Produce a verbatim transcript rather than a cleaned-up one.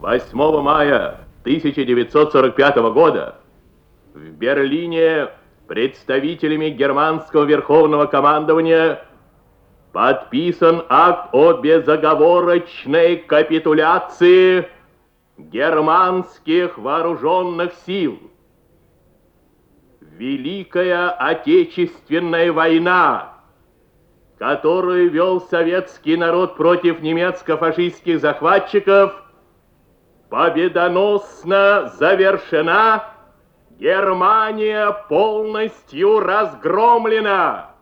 восьмого мая тысяча девятьсот сорок пятого года в Берлине представителями германского верховного командования подписан акт о безоговорочной капитуляции германских вооруженных сил. Великая Отечественная война, которую вел советский народ против немецко-фашистских захватчиков, победоносно завершена. Германия полностью разгромлена.